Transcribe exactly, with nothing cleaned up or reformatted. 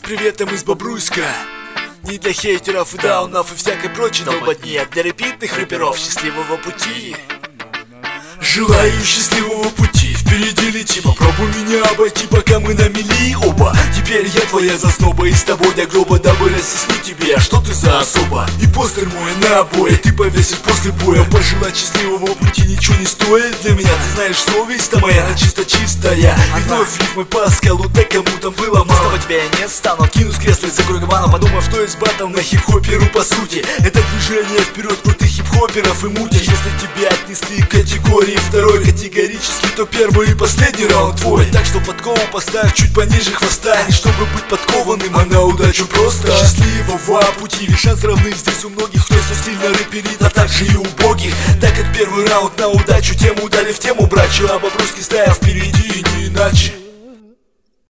привет, мы из Бобруйска. Не для хейтеров и даунов и всякой прочей долботни, а для репитных рэперов счастливого пути. Желаю счастливого пути, впереди лети, попробуй меня обойти, пока мы на мели оба. Теперь я твоя зазноба, и с тобой до гроба, дабы разъяснить тебе, а что ты за особа. И постер мой на обои ты повесишь после боя. Пожелать счастливого пути ничего не стоит для меня. Ты знаешь, совесть-то моя, она чисто чистая. И вновь рифмы по скалу, да кому там было мало. С тебя я не стану, кину с кресла из-за кругована, подумав, что из батл на хип-хоперу по сути. Это движение вперед крутых хип-хоперов и мути. Если тебя отнесли к категории второй категорически, то первый и последний раунд твой. Так что подкову поставь чуть пониже хвоста, не чтобы быть подкованным, а на удачу просто. Счастливого пути, ведь шанс равны здесь у многих, кто все стильно рэперит, а также и убогих. Так как первый раунд на удачу, тему дали в тему брачу, а Бобруйский стая впереди и не иначе.